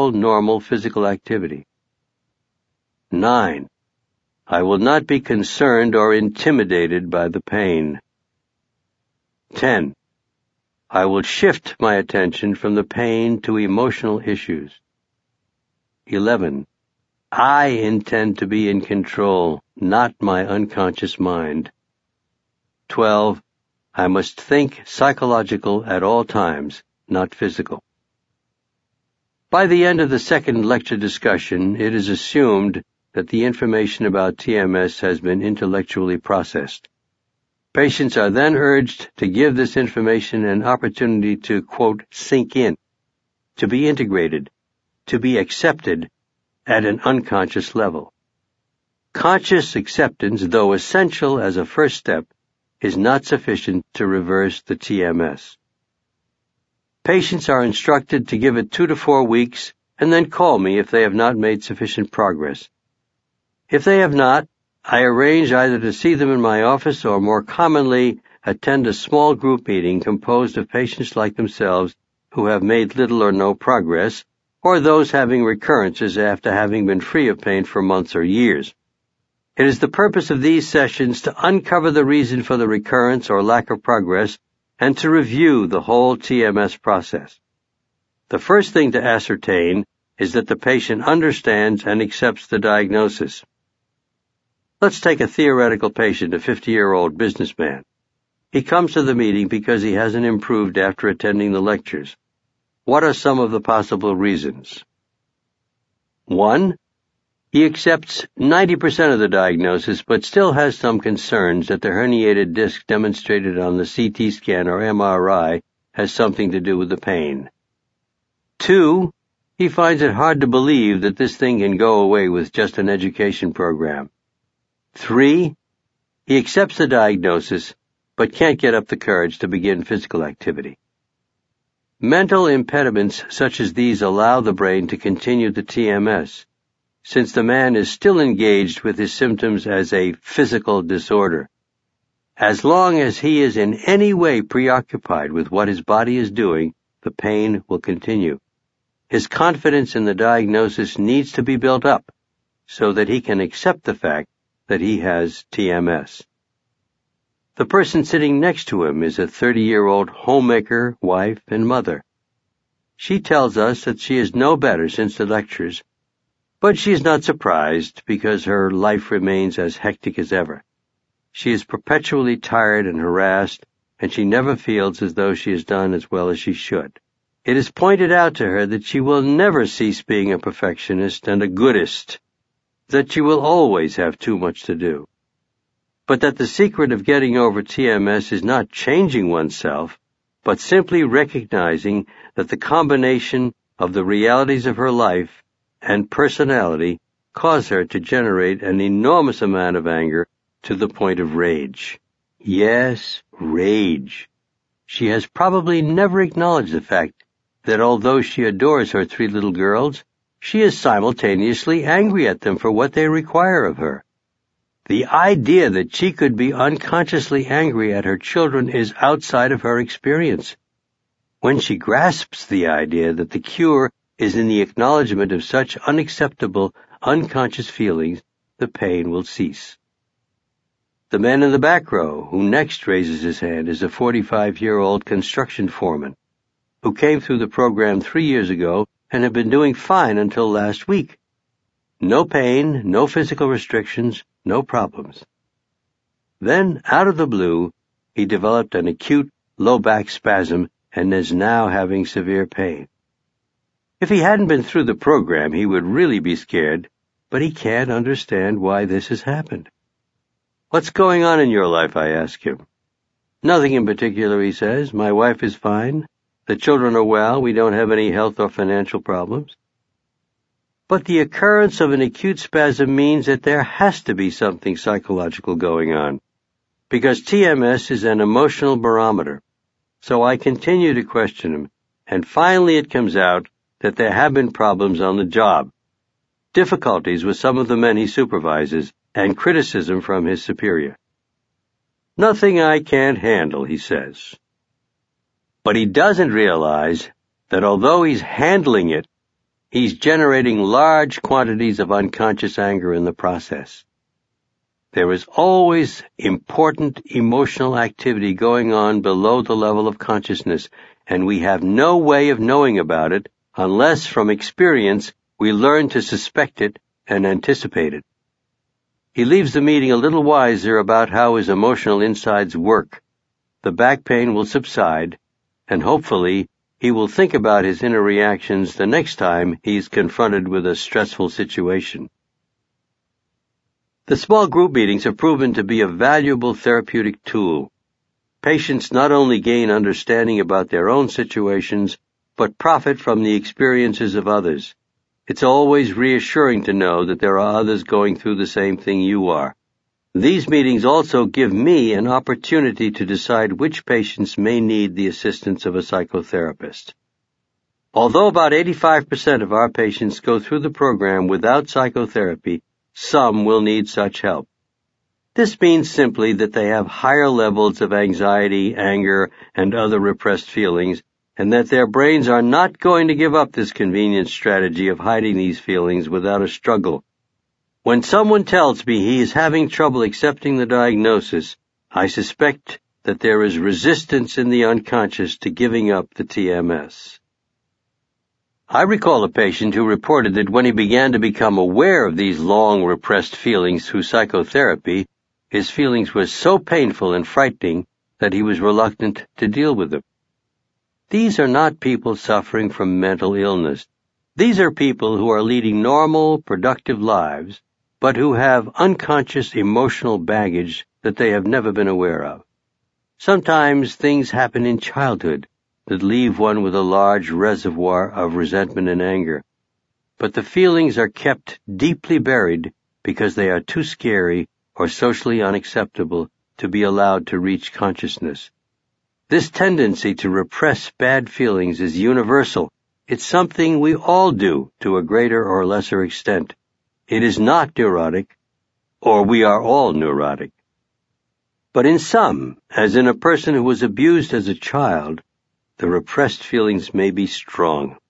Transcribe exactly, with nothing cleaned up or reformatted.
full, normal physical activity. Nine. I will not be concerned or intimidated by the pain. Ten. I will shift my attention from the pain to emotional issues. Eleven. I intend to be in control, not my unconscious mind. Twelve. I must think psychological at all times, not physical. By the end of the second lecture discussion, it is assumed that the information about T M S has been intellectually processed. Patients are then urged to give this information an opportunity to, quote, sink in, to be integrated, to be accepted at an unconscious level. Conscious acceptance, though essential as a first step, is not sufficient to reverse the T M S. Patients are instructed to give it two to four weeks and then call me if they have not made sufficient progress. If they have not, I arrange either to see them in my office or, more commonly, attend a small group meeting composed of patients like themselves who have made little or no progress, or those having recurrences after having been free of pain for months or years. It is the purpose of these sessions to uncover the reason for the recurrence or lack of progress and to review the whole T M S process. The first thing to ascertain is that the patient understands and accepts the diagnosis. Let's take a theoretical patient, a fifty-year-old businessman. He comes to the meeting because he hasn't improved after attending the lectures. What are some of the possible reasons? One, he accepts ninety percent of the diagnosis but still has some concerns that the herniated disc demonstrated on the C T scan or M R I has something to do with the pain. Two, he finds it hard to believe that this thing can go away with just an education program. Three, he accepts the diagnosis but can't get up the courage to begin physical activity. Mental impediments such as these allow the brain to continue the T M S, since the man is still engaged with his symptoms as a physical disorder. As long as he is in any way preoccupied with what his body is doing, the pain will continue. His confidence in the diagnosis needs to be built up so that he can accept the fact that he has T M S. The person sitting next to him is a thirty-year-old homemaker, wife, and mother. She tells us that she is no better since the lectures, but she is not surprised because her life remains as hectic as ever. She is perpetually tired and harassed, and she never feels as though she has done as well as she should. It is pointed out to her that she will never cease being a perfectionist and a goodist, that she will always have too much to do, but that the secret of getting over T M S is not changing oneself, but simply recognizing that the combination of the realities of her life and personality cause her to generate an enormous amount of anger to the point of rage. Yes, rage. She has probably never acknowledged the fact that although she adores her three little girls, she is simultaneously angry at them for what they require of her. The idea that she could be unconsciously angry at her children is outside of her experience. When she grasps the idea that the cure is in the acknowledgement of such unacceptable, unconscious feelings, the pain will cease. The man in the back row, who next raises his hand, is a forty-five-year-old construction foreman who came through the program three years ago and had been doing fine until last week. No pain, no physical restrictions, no problems. Then, out of the blue, he developed an acute low back spasm and is now having severe pain. If he hadn't been through the program, he would really be scared, but he can't understand why this has happened. What's going on in your life, I ask him. Nothing in particular, he says. My wife is fine. The children are well. We don't have any health or financial problems. But the occurrence of an acute spasm means that there has to be something psychological going on, because T M S is an emotional barometer. So I continue to question him, and finally it comes out that there have been problems on the job, difficulties with some of the men he supervises, and criticism from his superior. Nothing I can't handle, he says. But he doesn't realize that although he's handling it, he's generating large quantities of unconscious anger in the process. There is always important emotional activity going on below the level of consciousness, and we have no way of knowing about it unless from experience we learn to suspect it and anticipate it. He leaves the meeting a little wiser about how his emotional insides work. The back pain will subside, and hopefully he will think about his inner reactions the next time he's confronted with a stressful situation. The small group meetings have proven to be a valuable therapeutic tool. Patients not only gain understanding about their own situations, but profit from the experiences of others. It's always reassuring to know that there are others going through the same thing you are. These meetings also give me an opportunity to decide which patients may need the assistance of a psychotherapist. Although about eighty-five percent of our patients go through the program without psychotherapy, some will need such help. This means simply that they have higher levels of anxiety, anger, and other repressed feelings, and that their brains are not going to give up this convenient strategy of hiding these feelings without a struggle. When someone tells me he is having trouble accepting the diagnosis, I suspect that there is resistance in the unconscious to giving up the T M S. I recall a patient who reported that when he began to become aware of these long repressed feelings through psychotherapy, his feelings were so painful and frightening that he was reluctant to deal with them. These are not people suffering from mental illness. These are people who are leading normal, productive lives, but who have unconscious emotional baggage that they have never been aware of. Sometimes things happen in childhood that leave one with a large reservoir of resentment and anger, but the feelings are kept deeply buried because they are too scary or socially unacceptable to be allowed to reach consciousness. This tendency to repress bad feelings is universal. It's something we all do to a greater or lesser extent. It is not neurotic, or we are all neurotic. But in some, as in a person who was abused as a child, the repressed feelings may be strong.